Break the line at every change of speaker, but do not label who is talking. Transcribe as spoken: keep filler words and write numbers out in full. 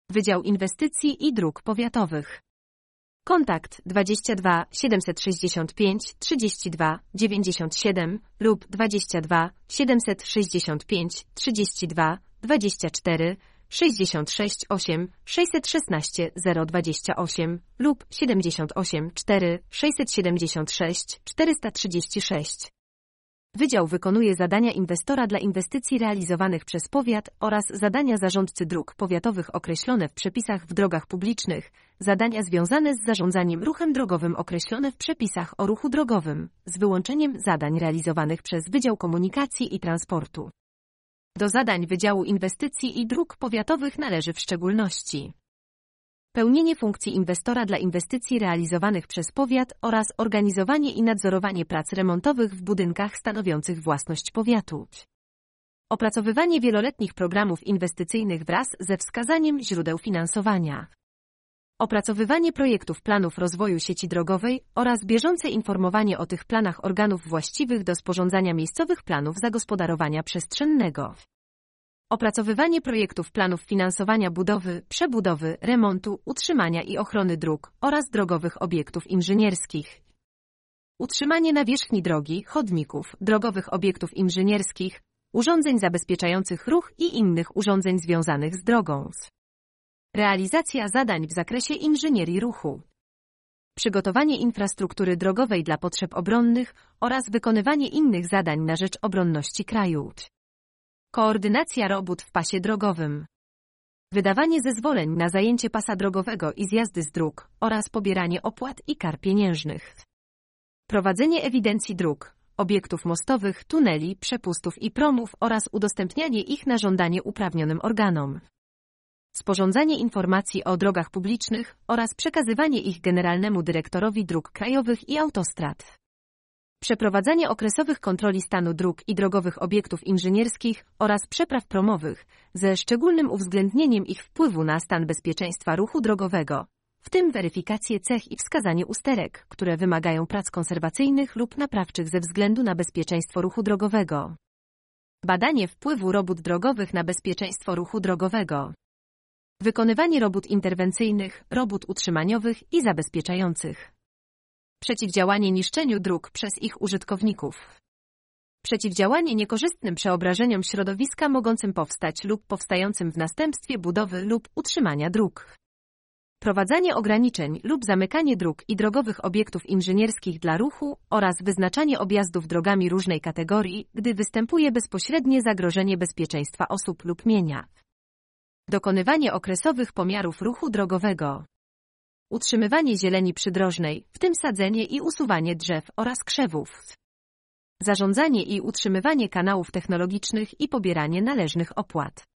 Wydział Inwestycji i Dróg Powiatowych. Kontakt dwadzieścia dwa siedemset sześćdziesiąt pięć trzydzieści dwa dziewięćdziesiąt siedem lub dwadzieścia dwa siedemset sześćdziesiąt pięć trzydzieści dwa dwadzieścia cztery sześćdziesiąt sześć osiem sześćset szesnaście zero dwadzieścia osiem lub siedemdziesiąt osiem cztery sześćset siedemdziesiąt sześć czterysta trzydzieści sześć. Wydział wykonuje zadania inwestora dla inwestycji realizowanych przez powiat oraz zadania zarządcy dróg powiatowych określone w przepisach w drogach publicznych, zadania związane z zarządzaniem ruchem drogowym określone w przepisach o ruchu drogowym, z wyłączeniem zadań realizowanych przez Wydział Komunikacji i Transportu. Do zadań Wydziału Inwestycji i Dróg Powiatowych należy w szczególności pełnienie funkcji inwestora dla inwestycji realizowanych przez powiat oraz organizowanie i nadzorowanie prac remontowych w budynkach stanowiących własność powiatu. Opracowywanie wieloletnich programów inwestycyjnych wraz ze wskazaniem źródeł finansowania. Opracowywanie projektów planów rozwoju sieci drogowej oraz bieżące informowanie o tych planach organów właściwych do sporządzania miejscowych planów zagospodarowania przestrzennego. Opracowywanie projektów planów finansowania budowy, przebudowy, remontu, utrzymania i ochrony dróg oraz drogowych obiektów inżynierskich. Utrzymanie nawierzchni drogi, chodników, drogowych obiektów inżynierskich, urządzeń zabezpieczających ruch i innych urządzeń związanych z drogą. Realizacja zadań w zakresie inżynierii ruchu. Przygotowanie infrastruktury drogowej dla potrzeb obronnych oraz wykonywanie innych zadań na rzecz obronności kraju. Koordynacja robót w pasie drogowym. Wydawanie zezwoleń na zajęcie pasa drogowego i zjazdy z dróg oraz pobieranie opłat i kar pieniężnych. Prowadzenie ewidencji dróg, obiektów mostowych, tuneli, przepustów i promów oraz udostępnianie ich na żądanie uprawnionym organom. Sporządzanie informacji o drogach publicznych oraz przekazywanie ich Generalnemu Dyrektorowi Dróg Krajowych i Autostrad. Przeprowadzanie okresowych kontroli stanu dróg i drogowych obiektów inżynierskich oraz przepraw promowych, ze szczególnym uwzględnieniem ich wpływu na stan bezpieczeństwa ruchu drogowego, w tym weryfikację cech i wskazanie usterek, które wymagają prac konserwacyjnych lub naprawczych ze względu na bezpieczeństwo ruchu drogowego. Badanie wpływu robót drogowych na bezpieczeństwo ruchu drogowego. Wykonywanie robót interwencyjnych, robót utrzymaniowych i zabezpieczających. Przeciwdziałanie niszczeniu dróg przez ich użytkowników. Przeciwdziałanie niekorzystnym przeobrażeniom środowiska mogącym powstać lub powstającym w następstwie budowy lub utrzymania dróg. Prowadzenie ograniczeń lub zamykanie dróg i drogowych obiektów inżynierskich dla ruchu oraz wyznaczanie objazdów drogami różnej kategorii, gdy występuje bezpośrednie zagrożenie bezpieczeństwa osób lub mienia. Dokonywanie okresowych pomiarów ruchu drogowego. Utrzymywanie zieleni przydrożnej, w tym sadzenie i usuwanie drzew oraz krzewów. Zarządzanie i utrzymywanie kanałów technologicznych i pobieranie należnych opłat.